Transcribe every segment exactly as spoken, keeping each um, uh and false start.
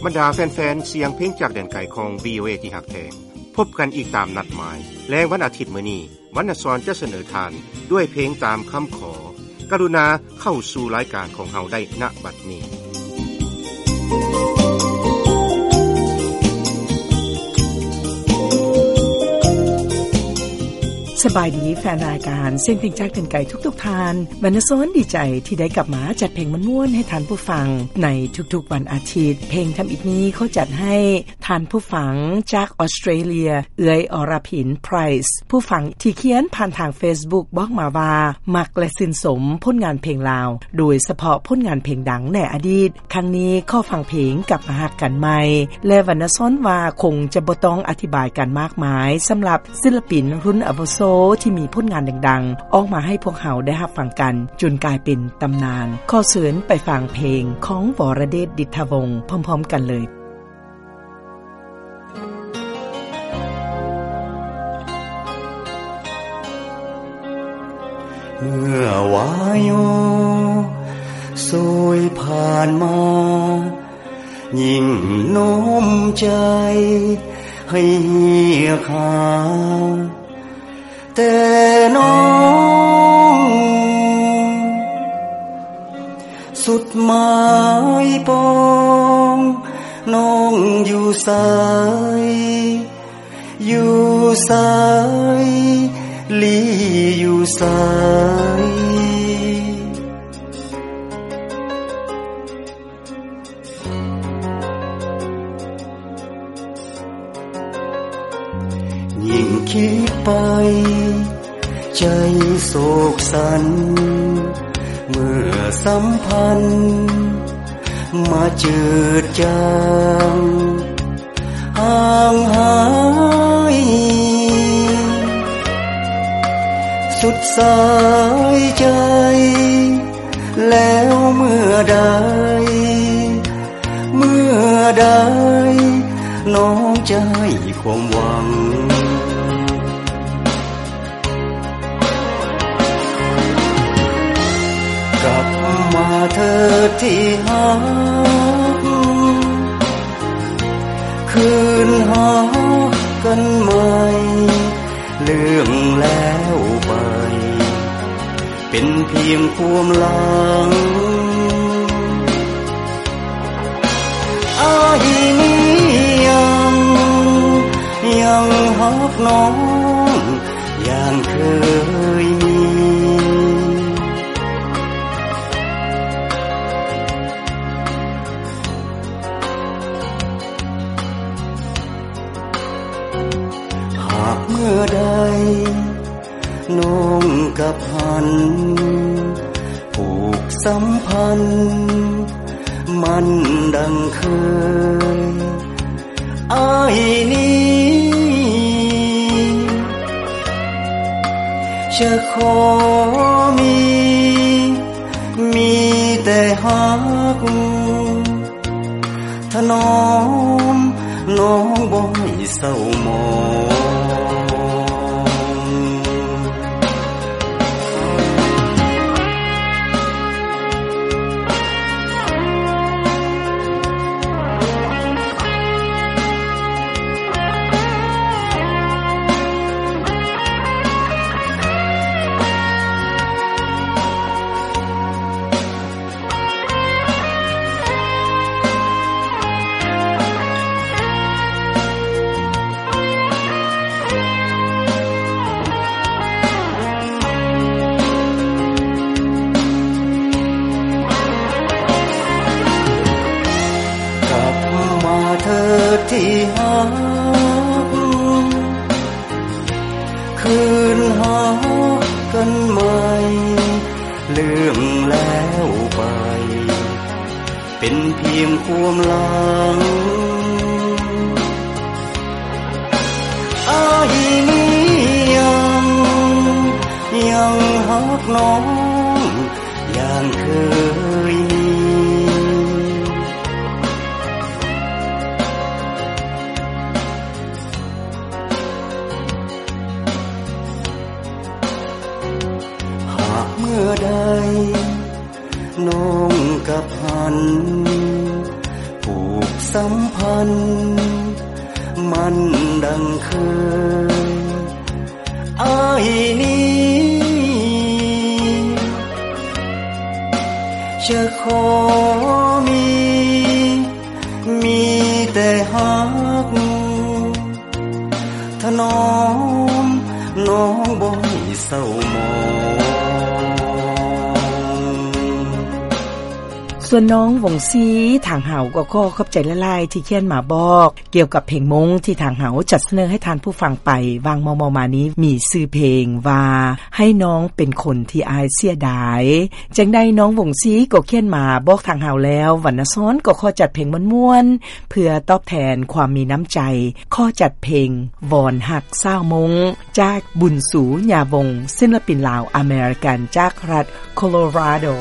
บรรดาแฟนๆเสียงเพลงจากแดนไกลของ วี โอ เอ ที่หักแพงพบกันอีกตามนัดหมายและวันอาทิตย์มื้อนี้วรรณสรจะเสนอทานด้วยเพลงตามคำขอกรุณาเข้าสู่รายการของเฮาได้ณบัดนี้สบายดีแฟนรายการเส้นเพลงจากแดนไกลทุกๆทานบรรณสรดีใจที่ได้กลับมาจัดเพลงม่วนๆให้ทานผู้ฟังในทุกๆวันอาทิตย์เพลงทำอิฐนี้เขาจัดให้ทานผู้ฟังจากออสเตรเลียเอื้อยอรพินไพรส์ผู้ฟังที่เขียนผ่านทาง Facebook บอกมาว่ามักและชื่นสมผลงานเพลงลาวโดยเฉพาะผลงานเพลงดังในอดีตครั้งนี้ขอฟังเพลงกลับมาฮักกันใหม่และบรรณสรว่าคงจะบ่ต้องอธิบายกันมากมายสำหรับศิลปินรุ่นอาวุโสที่มีผลงานดังๆออกมาให้พวกเฮาได้รับฟังกันจนกลายเป็นตำนานขอเชิญไปฟังเพลงของวรเดชดิษฐวงศ์พร้อมๆกันเลยเมื่อวายโยสวยผ่านมายิ่งโน้มใจให้เหี่ยขาแต่น้องสุดหมายปองน้องอยู่ไสอยู่ไสลีอยู่ไสยิ่งคิดไปใจโศกสันเมื่อสัมพันธ์มาจืดจางห่างหายสุดสายใจแล้วเมื่อใดเมื่อใดน้องจะให้ความหวังกลับมาเธอที่หักคืนหากันใหม่เรื่องแล้วไปเป็นเพียงความหลังอ้ายนี้ยังยังหักน้องอย่างเคยหากเมื่อใดน้องกับหันผูกสัมพันธ์มันดังเคยอ้ายนี้จะขอมีมีแต่หักถ้าน้องน้องบ่ให้เศร้าหมองที่หักคืนหากันใหม่เรื่องแล้วไปเป็นเพียงความหลังอ้ายนี้ยังยังหักน้องอย่างเคยเมื่อใดน้องกับหันผูกสัมพันธ์มันดังเคยอ้ายนี้จะขอมีมีแต่ฮักถนอมน้องบ่ให้เศร้าหมองส่วนน้องวงซีทางเห่าก็ขอขอบใจละลายที่เขียนมาบอกเกี่ยวกับเพลงมงที่ทางเห่าจัดเสนอให้ทานผู้ฟังไปวางมอมอมานี้มีชื่อเพลงว่าให้น้องเป็นคนที่อายเสียดายจังได้น้องวงซีก็เขียนมาบอกทางเห่าแล้ววรรณซ้อนก็ขอจัดเพลงม่วนๆเพื่อตอบแทนความมีน้ำใจขอจัดเพลงวอนหักเศร้ามงจากบุญสูญาวงศิลปินลาวอเมริกันจากรัฐโคโลราโด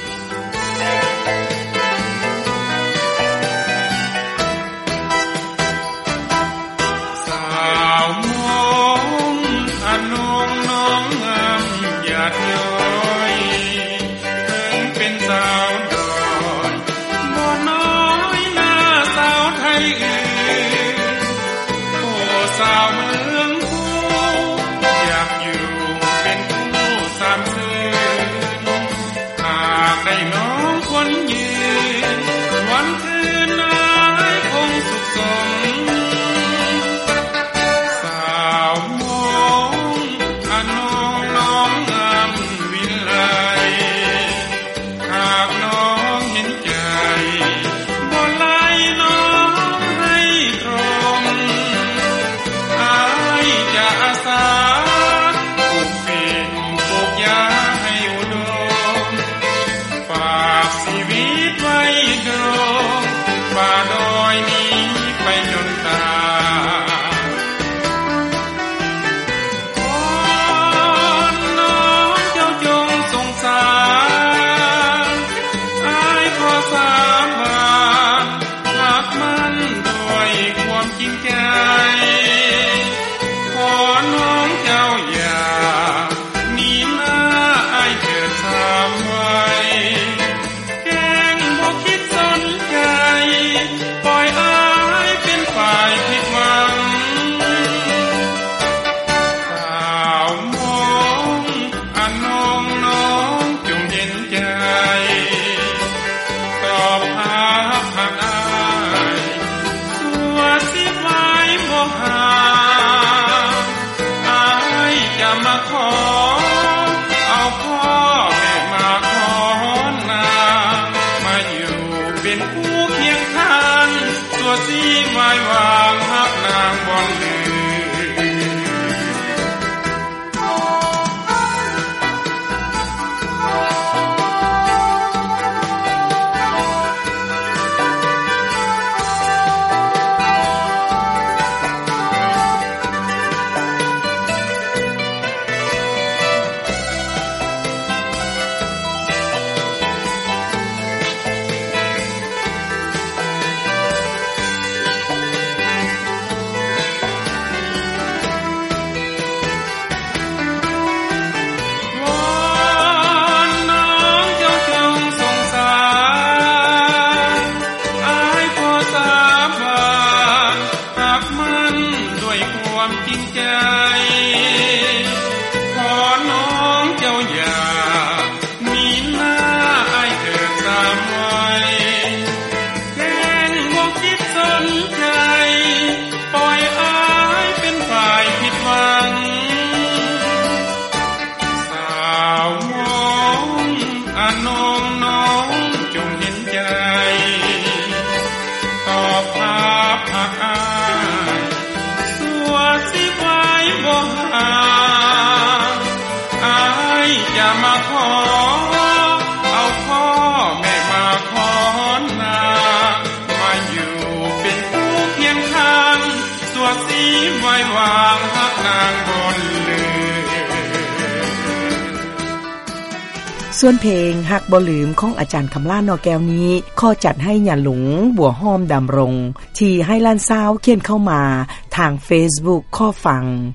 ส่วนเพลงหักบ่ลืมของอาจารย์คำล่านอแก้วนี้ขอจัดให้หญ่าหลงบัวหอมดำรงที่ให้ล้านสาวเขียนเข้ามาทาง Facebook ข้อฟังว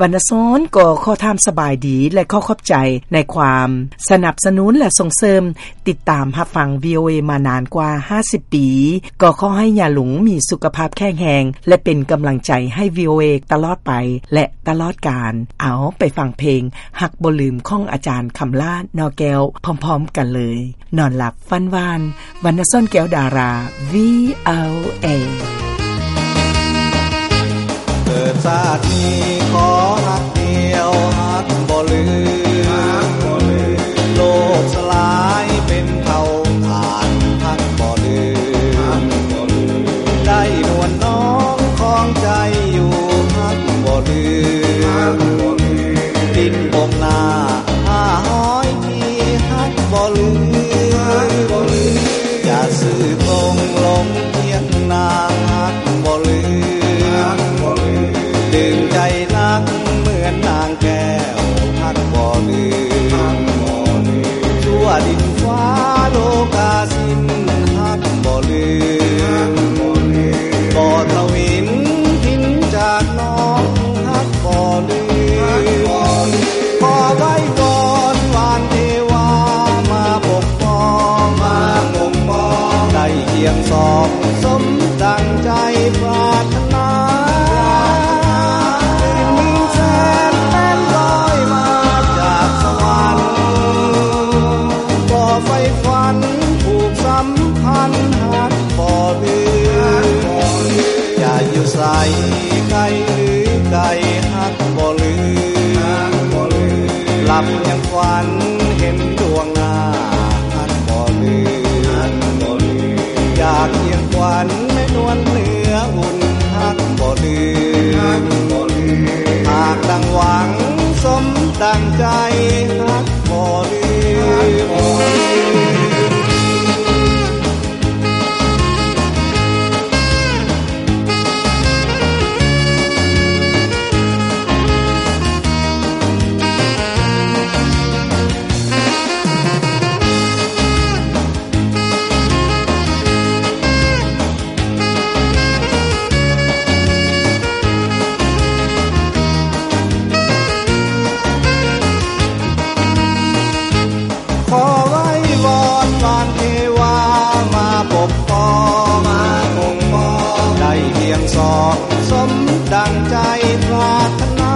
วรรณซ้อนก็ขอถามสบายดีและขอขอบใจในความสนับสนุนและส่งเสริมติดตามรับฟัง วี โอ เอ มานานกว่าห้าสิบปีก็ขอให้ย่าหลงมีสุขภาพแข็งแรงและเป็นกำลังใจให้ วี โอ เอ ตลอดไปและตลอดกาลเอาไปฟังเพลงหักบ่ลืมของอาจารย์คำลาดนอแก้วพร้อมๆกันเลยนอนหลับฝันหวานวรรณซ้อนแก้วดารา วี โอ เอเกิดชาตินี้ขอหักเดียวหักบ่ลืมโลกสลายเป็นเท่าฐานหักบ่ลืมได้นวลน้องของใจอยู่หักบ่ลืมดินบกหน้าห้าห้อยที่หักบ่ลืมอย่าซื่อตรงลงเพียงนางหักบ่ลืมดึงใจนักเหมือนนางแก้วหักบ่ลืมชั่วดินฟ้าโลกาสิ้นหักบ่ลืมบ่ทวินทิ้นจากน้องหักบ่ลืมขอไว้ก่อนวานเทวามาปกป้องมาปกป้องได้เคียงสองสมดังใจปรารถนาใส่ไกลหรือไกลหักบ่ลืมหลับยังฝันเห็นดวงหน้าหักบ่ลืมอยากเคียงขวัญแม่นวลเหนืออุ่นหักบ่ลืมหากดังหวังสมดังใจหักบ่ลืมสมดังใจปรารถนา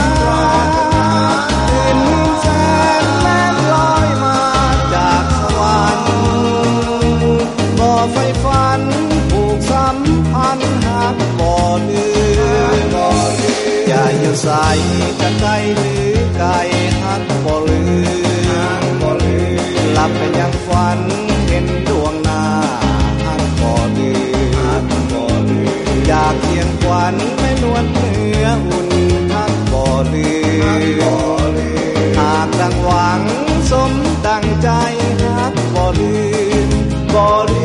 เป็นแสนแล่นลอยมาจากสวรรค์บ่ไฟฝันผูกสัมพันธ์หักบ่ลืมอย่าอยู่ใส่จะไกลหรือไกลหักบ่ลืมหลับเป็นยังฝันเห็นดวงหน้าหักบ่ลืมอยากเคียงขวัญแม่นวลเหนืออุ่นหักบ่ลืมหากดังหวังสมดังใจหักบ่ลืมบ่ลื